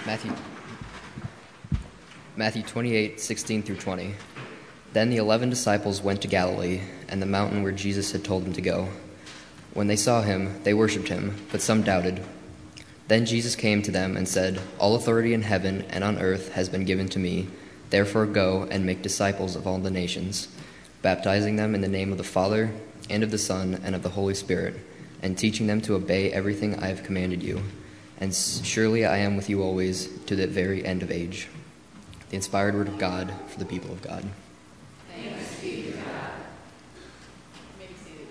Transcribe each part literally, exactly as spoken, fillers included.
Matthew Matthew twenty-eight, sixteen through twenty. Then the eleven disciples went to Galilee, and the mountain where Jesus had told them to go. When they saw him, they worshipped him, but some doubted. Then Jesus came to them and said, "All authority in heaven and on earth has been given to me. Therefore go and make disciples of all the nations, baptizing them in the name of the Father, and of the Son, and of the Holy Spirit, and teaching them to obey everything I have commanded you. And surely I am with you always, to the very end of age." The inspired word of God for the people of God. Thanks be to God. You may be seated.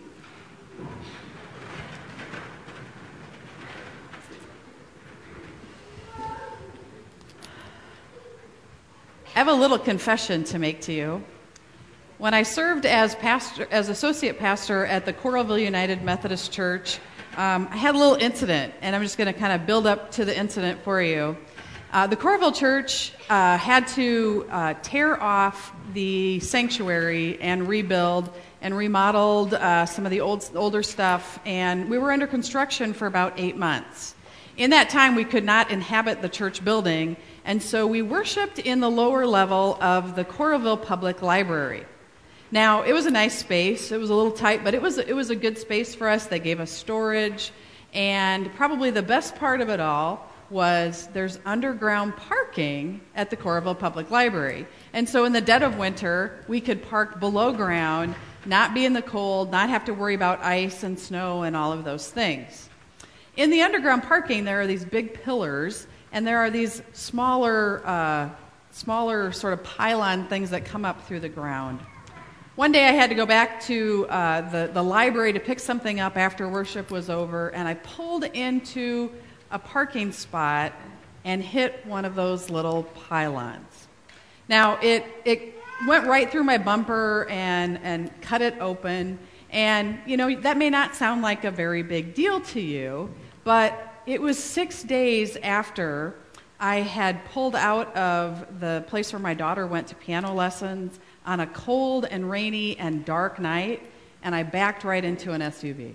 I have a little confession to make to you. When I served as pastor, as associate pastor at the Coralville United Methodist Church, um, I had a little incident, and I'm just going to kind of build up to the incident for you. Uh, the Coralville Church uh, had to uh, tear off the sanctuary and rebuild and remodeled uh, some of the old, older stuff, and we were under construction for about eight months. In that time, we could not inhabit the church building, and so we worshiped in the lower level of the Coralville Public Library. Now, it was a nice space. It was a little tight, but it was it was a good space for us. They gave us storage, and probably the best part of it all was there's underground parking at the Coralville Public Library. And so in the dead of winter, we could park below ground, not be in the cold, not have to worry about ice and snow and all of those things. In the underground parking, there are these big pillars, and there are these smaller, uh, smaller sort of pylon things that come up through the ground. One day I had to go back to uh, the, the library to pick something up after worship was over, and I pulled into a parking spot and hit one of those little pylons. Now, it it went right through my bumper and, and cut it open, and, you know, that may not sound like a very big deal to you, but it was six days after I had pulled out of the place where my daughter went to piano lessons on a cold and rainy and dark night, and I backed right into an S U V.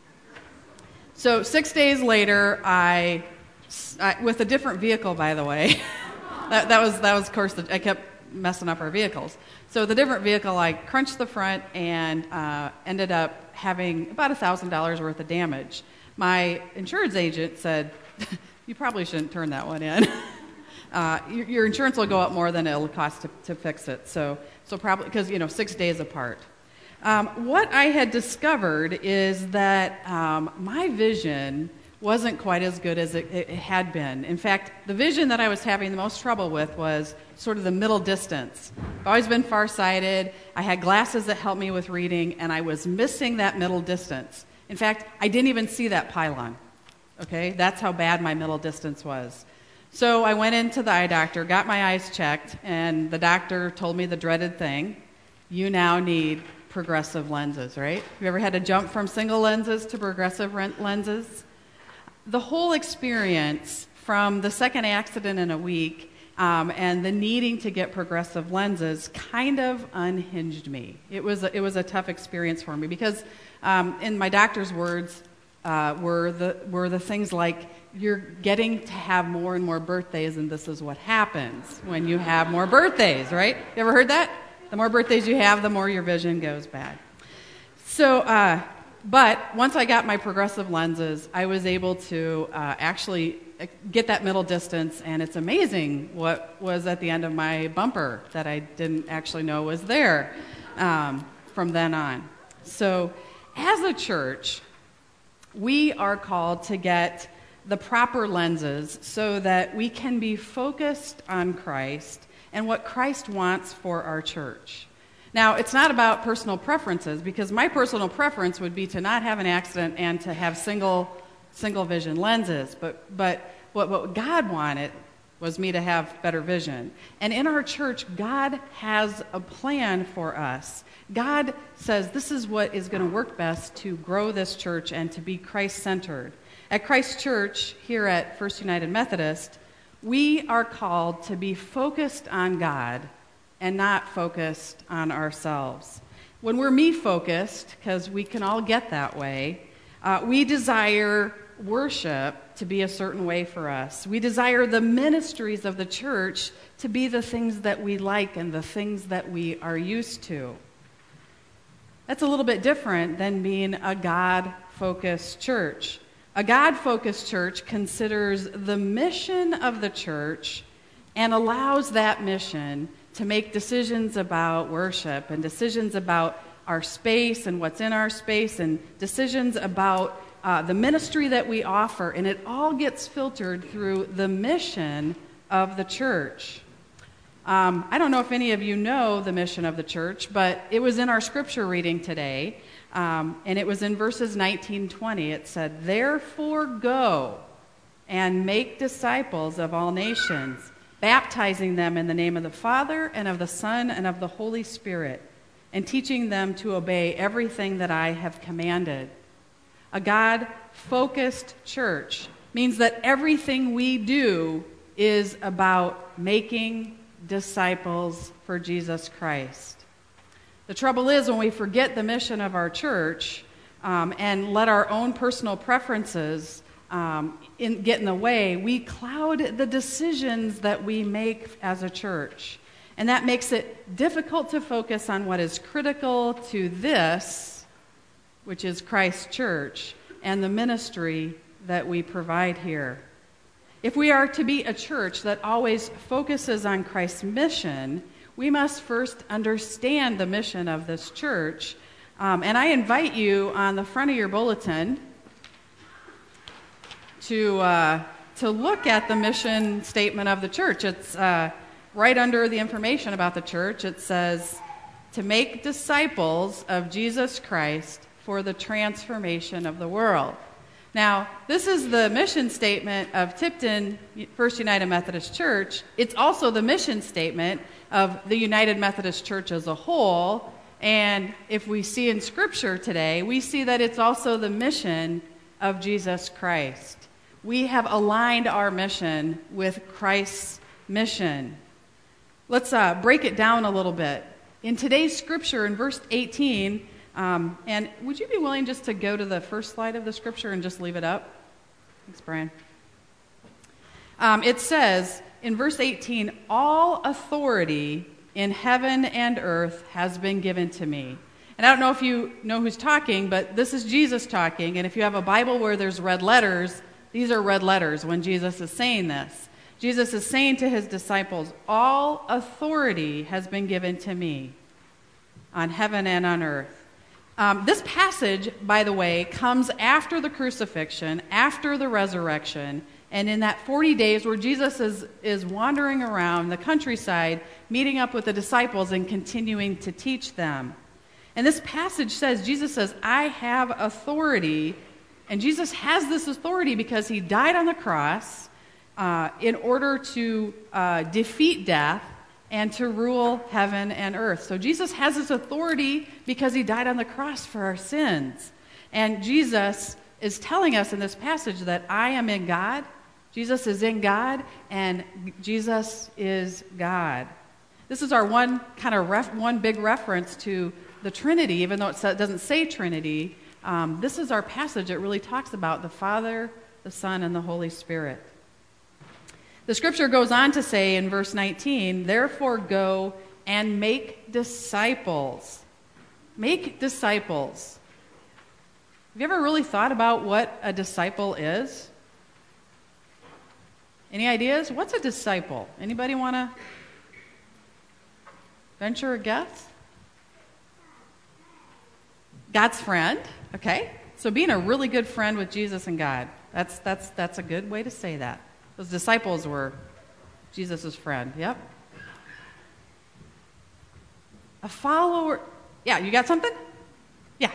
So six days later, I, I with a different vehicle, by the way. that, that was that was of course the, I kept messing up our vehicles. So the different vehicle, I crunched the front and uh, ended up having about a thousand dollars worth of damage. My insurance agent said, "You probably shouldn't turn that one in. uh, your, your insurance will go up more than it'll cost to, to fix it." So so probably because you know six days apart. Um, what I had discovered is that um, my vision wasn't quite as good as it, it had been. In fact, the vision that I was having the most trouble with was sort of the middle distance. I've always been farsighted. I had glasses that helped me with reading, and I was missing that middle distance. In fact, I didn't even see that pylon. Okay, that's how bad my middle distance was. So I went into the eye doctor, got my eyes checked, and the doctor told me the dreaded thing: you now need progressive lenses, right? Have you ever had to jump from single lenses to progressive lenses? The whole experience from the second accident in a week um, and the needing to get progressive lenses kind of unhinged me. It was a, it was a tough experience for me because, um, in my doctor's words, uh, were the were the things like, you're getting to have more and more birthdays, and this is what happens when you have more birthdays, right? You ever heard that? The more birthdays you have, the more your vision goes bad. So, uh, but once I got my progressive lenses, I was able to uh, actually get that middle distance, and it's amazing what was at the end of my bumper that I didn't actually know was there um, from then on. So, as a church, we are called to get the proper lenses so that we can be focused on Christ and what Christ wants for our church. Now, it's not about personal preferences, because my personal preference would be to not have an accident and to have single single vision lenses, but but what, what God wanted was me to have better vision. And in our church, God has a plan for us. God says this is what is going to work best to grow this church and to be Christ-centered. At Christ Church, here at First United Methodist, we are called to be focused on God and not focused on ourselves. When we're me-focused, because we can all get that way, uh, we desire worship to be a certain way for us. We desire the ministries of the church to be the things that we like and the things that we are used to. That's a little bit different than being a God-focused church. A God-focused church considers the mission of the church and allows that mission to make decisions about worship and decisions about our space and what's in our space and decisions about uh, the ministry that we offer. And it all gets filtered through the mission of the church. Um, I don't know if any of you know the mission of the church, but it was in our scripture reading today. Um, and it was in verses nineteen, twenty. It said, "Therefore go and make disciples of all nations, baptizing them in the name of the Father and of the Son and of the Holy Spirit, and teaching them to obey everything that I have commanded." A God-focused church means that everything we do is about making disciples for Jesus Christ. The trouble is, when we forget the mission of our church um, and let our own personal preferences um, in, get in the way, we cloud the decisions that we make as a church. And that makes it difficult to focus on what is critical to this, which is Christ's church, and the ministry that we provide here. If we are to be a church that always focuses on Christ's mission, we must first understand the mission of this church. Um, and I invite you on the front of your bulletin to, uh, to look at the mission statement of the church. It's uh, right under the information about the church. It says, "To make disciples of Jesus Christ for the transformation of the world." Now, this is the mission statement of Tipton First United Methodist Church. It's also the mission statement of the United Methodist Church as a whole. And if we see in Scripture today, we see that it's also the mission of Jesus Christ. We have aligned our mission with Christ's mission. Let's uh, break it down a little bit. In today's Scripture, in verse eighteen, Um, and would you be willing just to go to the first slide of the scripture and just leave it up? Thanks, Brian. Um, it says in verse eighteen, "All authority in heaven and earth has been given to me." And I don't know if you know who's talking, but this is Jesus talking. And if you have a Bible where there's red letters, these are red letters when Jesus is saying this. Jesus is saying to his disciples, "All authority has been given to me on heaven and on earth." Um, this passage, by the way, comes after the crucifixion, after the resurrection, and in that forty days where Jesus is, is wandering around the countryside, meeting up with the disciples and continuing to teach them. And this passage says, Jesus says, "I have authority," and Jesus has this authority because he died on the cross uh, in order to uh, defeat death and to rule heaven and earth. So Jesus has this authority because he died on the cross for our sins. And Jesus is telling us in this passage that I am in God, Jesus is in God, and Jesus is God. This is our one kind of ref, one big reference to the Trinity, even though it doesn't say Trinity. Um, this is our passage that really talks about the Father, the Son, and the Holy Spirit. The scripture goes on to say in verse nineteen, "Therefore go and make disciples." Make disciples. Have you ever really thought about what a disciple is? Any ideas? What's a disciple? Anybody want to venture a guess? God's friend. Okay. So being a really good friend with Jesus and God. That's that's that's a good way to say that. Those disciples were Jesus' friend. Yep. A follower. Yeah, you got something? Yeah.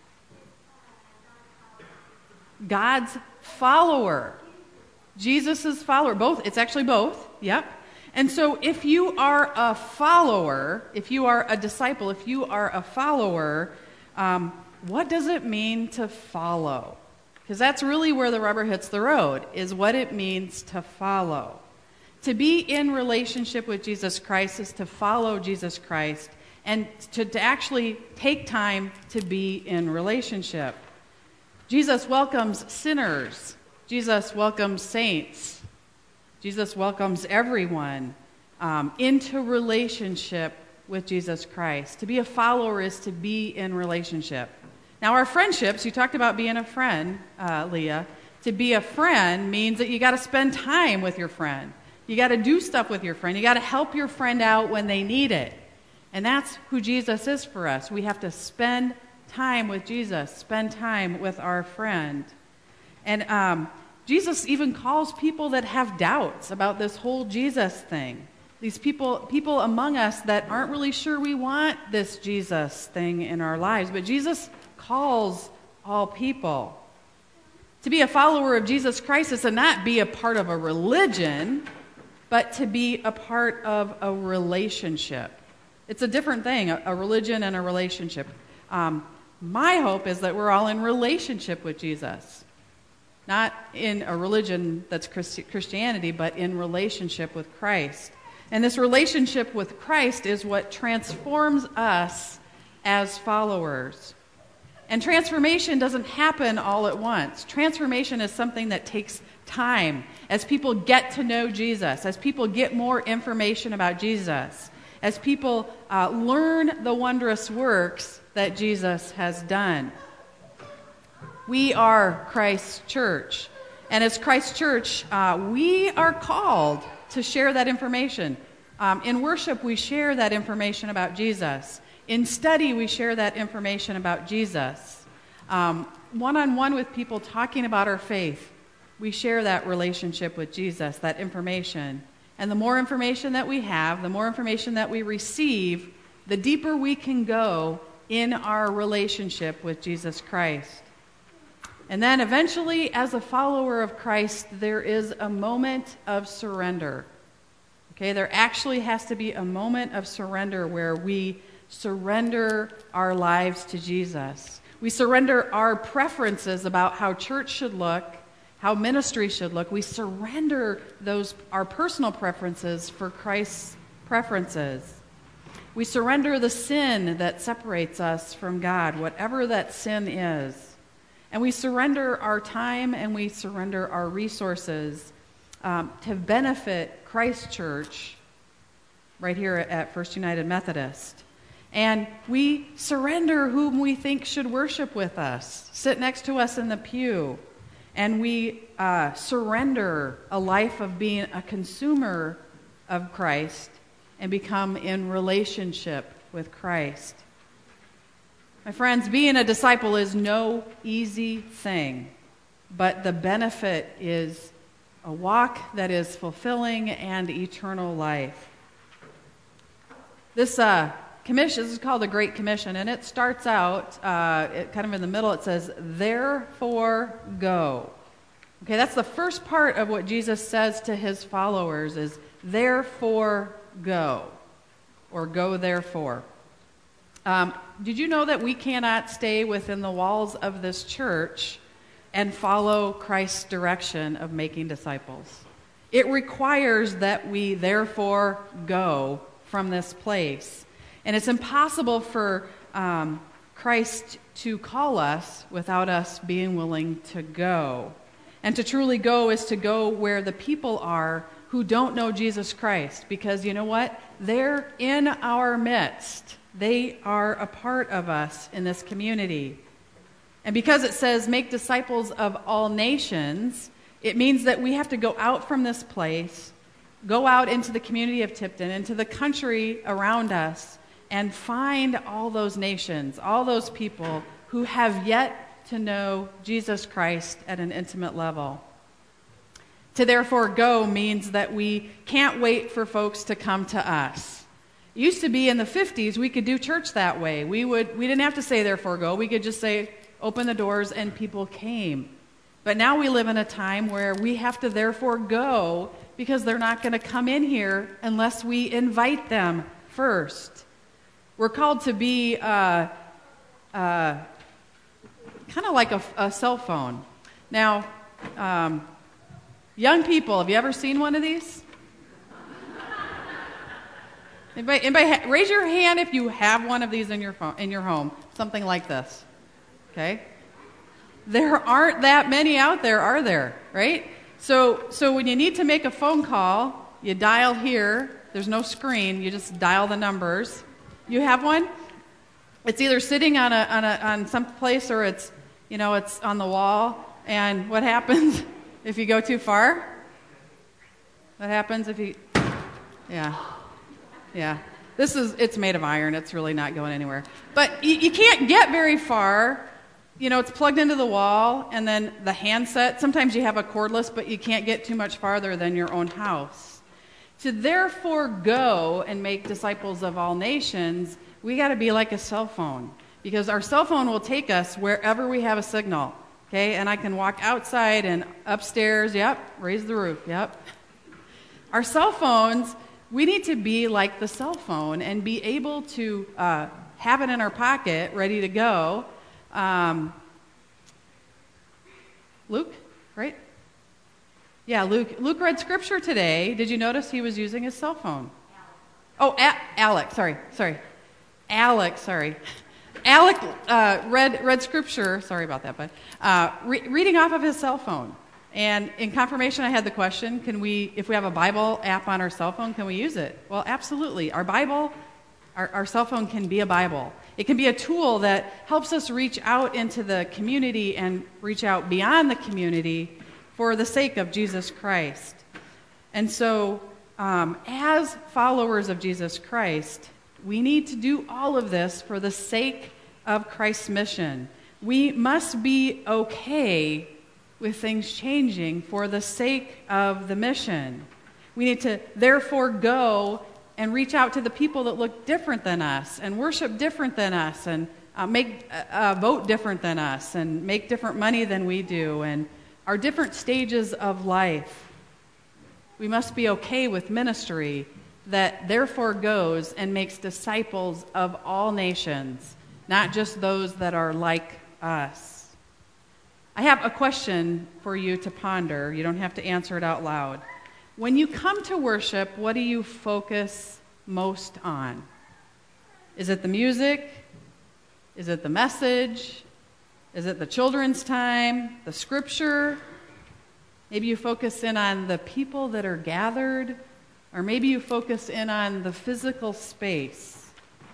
God's follower. Jesus' follower. Both. It's actually both. Yep. And so if you are a follower, if you are a disciple, if you are a follower, um, what does it mean to follow? Because that's really where the rubber hits the road, is what it means to follow. To be in relationship with Jesus Christ is to follow Jesus Christ and to, to actually take time to be in relationship. Jesus welcomes sinners. Jesus welcomes saints. Jesus welcomes everyone um, into relationship with Jesus Christ. To be a follower is to be in relationship. Now, our friendships, you talked about being a friend, uh, Leah. To be a friend means that you got to spend time with your friend. You got to do stuff with your friend. You got to help your friend out when they need it. And that's who Jesus is for us. We have to spend time with Jesus, spend time with our friend. And um, Jesus even calls people that have doubts about this whole Jesus thing. These people, people among us that aren't really sure we want this Jesus thing in our lives. But Jesus calls all people. To be a follower of Jesus Christ is to not be a part of a religion, but to be a part of a relationship. It's a different thing, a, a religion and a relationship. Um, my hope is that we're all in relationship with Jesus. Not in a religion that's Christi- Christianity, but in relationship with Christ. And this relationship with Christ is what transforms us as followers. And transformation doesn't happen all at once. Transformation is something that takes time. As people get to know Jesus, as people get more information about Jesus, as people uh, learn the wondrous works that Jesus has done. We are Christ's church. And as Christ's church, uh, we are called to share that information. Um, in worship, we share that information about Jesus. In study, we share that information about Jesus. Um, one-on-one with people talking about our faith, we share that relationship with Jesus, that information. And the more information that we have, the more information that we receive, the deeper we can go in our relationship with Jesus Christ. And then eventually, as a follower of Christ, there is a moment of surrender. Okay, there actually has to be a moment of surrender where we surrender our lives to Jesus. We surrender our preferences about how church should look, how ministry should look. We surrender those our personal preferences for Christ's preferences. We surrender the sin that separates us from God, whatever that sin is. And we surrender our time and we surrender our resources um, to benefit Christ's church right here at First United Methodist. And we surrender whom we think should worship with us, sit next to us in the pew. And we uh, surrender a life of being a consumer of Christ and become in relationship with Christ. My friends, being a disciple is no easy thing, but the benefit is a walk that is fulfilling and eternal life. This uh, commission, this is called the Great Commission, and it starts out, uh, it, kind of in the middle, it says, "Therefore go." Okay, that's the first part of what Jesus says to his followers is, "Therefore go," or "Go therefore." Um, did you know that we cannot stay within the walls of this church and follow Christ's direction of making disciples? It requires that we therefore go from this place. And it's impossible for um, Christ to call us without us being willing to go. And to truly go is to go where the people are who don't know Jesus Christ. Because you know what? They're in our midst. They are a part of us in this community. And because it says, "Make disciples of all nations," it means that we have to go out from this place, go out into the community of Tipton, into the country around us, and find all those nations, all those people who have yet to know Jesus Christ at an intimate level. To therefore go means that we can't wait for folks to come to us. It used to be in the fifties, we could do church that way. We would we didn't have to say therefore go. We could just say open the doors and people came. But now we live in a time where we have to therefore go because they're not going to come in here unless we invite them first. We're called to be uh, uh, kind of like a, a cell phone. Now, um, young people, have you ever seen one of these? Anybody, anybody ha- raise your hand if you have one of these in your phone, in your home, something like this. Okay? there aren't that many out there, are there? Right? So, so when you need to make a phone call, you dial here. There's no screen. You just dial the numbers. You have one? It's either sitting on a on a on some place or it's, you know, it's on the wall. And what happens if you go too far? What happens if you? Yeah, yeah. This is it's made of iron. It's really not going anywhere. But you, you can't get very far. You know, it's plugged into the wall, and then the handset. Sometimes you have a cordless, but you can't get too much farther than your own house. To therefore go and make disciples of all nations, we got to be like a cell phone, because our cell phone will take us wherever we have a signal. Okay, and I can walk outside and upstairs. Yep, raise the roof. Yep. Our cell phones, we need to be like the cell phone and be able to uh, have it in our pocket, ready to go. Um, Luke, right? Yeah, Luke. Luke read scripture today. Did you notice he was using his cell phone? Oh, A- Alex. Sorry, sorry, Alex. Sorry, Alec uh, read read scripture. Sorry about that, but uh, re- reading off of his cell phone. And in confirmation, I had the question: Can we, if we have a Bible app on our cell phone, can we use it? Well, absolutely. Our Bible, our, our cell phone can be a Bible. It can be a tool that helps us reach out into the community and reach out beyond the community for the sake of Jesus Christ. And so, um, as followers of Jesus Christ, we need to do all of this for the sake of Christ's mission. We must be okay with things changing for the sake of the mission. We need to therefore go and reach out to the people that look different than us and worship different than us and uh, make uh, uh, vote different than us and make different money than we do and our different stages of life. We must be okay with ministry that therefore goes and makes disciples of all nations, not just those that are like us. I have a question for you to ponder. You don't have to answer it out loud. When you come to worship, what do you focus most on? Is it the music? Is it the message? Is it the children's time? The scripture? Maybe you focus in on the people that are gathered, or maybe you focus in on the physical space.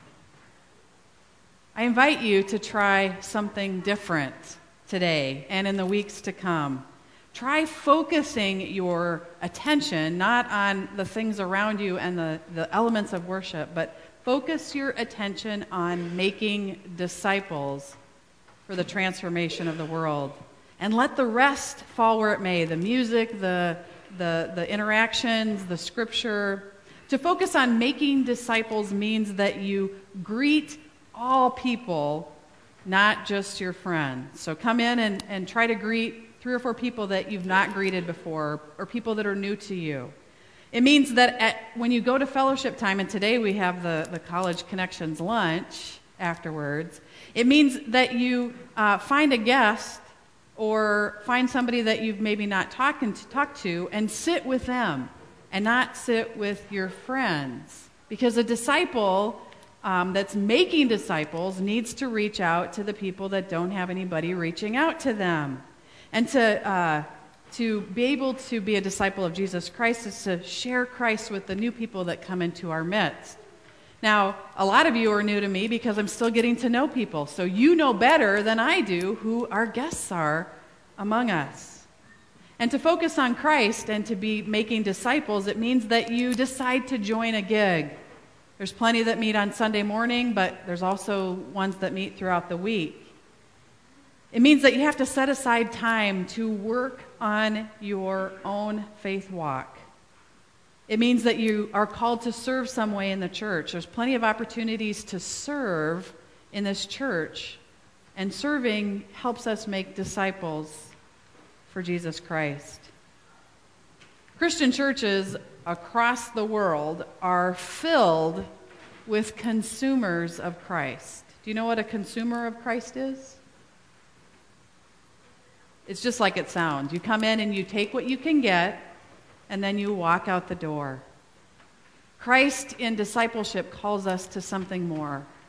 I invite you to try something different today and in the weeks to come. Try focusing your attention not on the things around you and the, the elements of worship, but focus your attention on making disciples for the transformation of the world. And let the rest fall where it may, the music, the, the, the interactions, the scripture. To focus on making disciples means that you greet all people, not just your friends. So come in and, and try to greet three or four people that you've not greeted before, or people that are new to you. It means that at, when you go to fellowship time, and today we have the, the College Connections lunch afterwards, it means that you uh, find a guest or find somebody that you've maybe not talking to, talked to and sit with them and not sit with your friends. Because a disciple um, that's making disciples needs to reach out to the people that don't have anybody reaching out to them. And to uh, to be able to be a disciple of Jesus Christ is to share Christ with the new people that come into our midst. Now, a lot of you are new to me because I'm still getting to know people. So you know better than I do who our guests are among us. And to focus on Christ and to be making disciples, it means that you decide to join a gig. There's plenty that meet on Sunday morning, but there's also ones that meet throughout the week. It means that you have to set aside time to work on your own faith walk. It means that you are called to serve some way in the church. There's plenty of opportunities to serve in this church, and serving helps us make disciples for Jesus Christ. Christian churches across the world are filled with consumers of Christ. Do you know what a consumer of Christ is? It's just like it sounds. You come in and you take what you can get, and then you walk out the door. Christ in discipleship calls us to something more.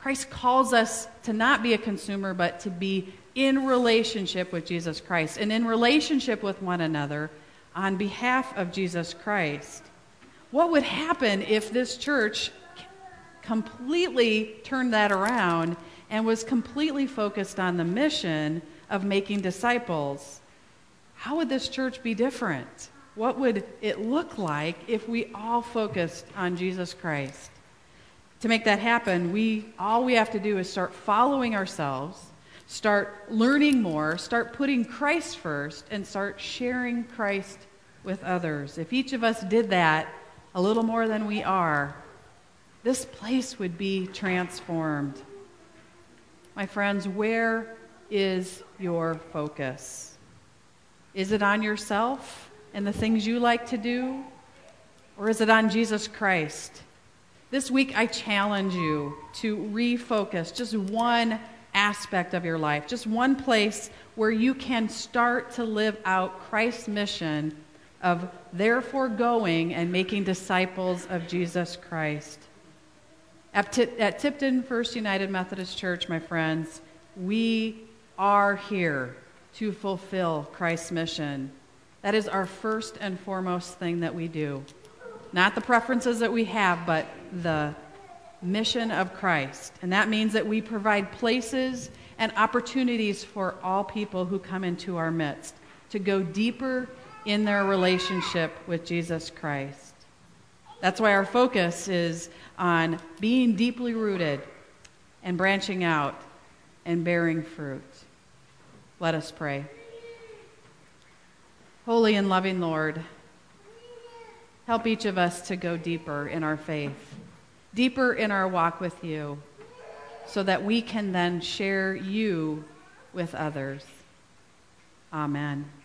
Christ calls us to not be a consumer, but to be in relationship with Jesus Christ and in relationship with one another on behalf of Jesus Christ. What would happen if this church completely turned that around and was completely focused on the mission of making disciples? How would this church be different? What would it look like if we all focused on Jesus Christ? To make that happen, we all we have to do is start following ourselves, start learning more, start putting Christ first, and start sharing Christ with others. If each of us did that a little more than we are, this place would be transformed. My friends, where is your focus? Is it on yourself and the things you like to do? Or is it on Jesus Christ? This week, I challenge you to refocus just one aspect of your life, just one place where you can start to live out Christ's mission of therefore going and making disciples of Jesus Christ. At, T- at Tipton First United Methodist Church, my friends, we are here to fulfill Christ's mission. That is our first and foremost thing that we do. Not the preferences that we have, but the mission of Christ. And that means that we provide places and opportunities for all people who come into our midst to go deeper in their relationship with Jesus Christ. That's why our focus is on being deeply rooted and branching out and bearing fruit. Let us pray. Holy and loving Lord, help each of us to go deeper in our faith, deeper in our walk with you, so that we can then share you with others. Amen.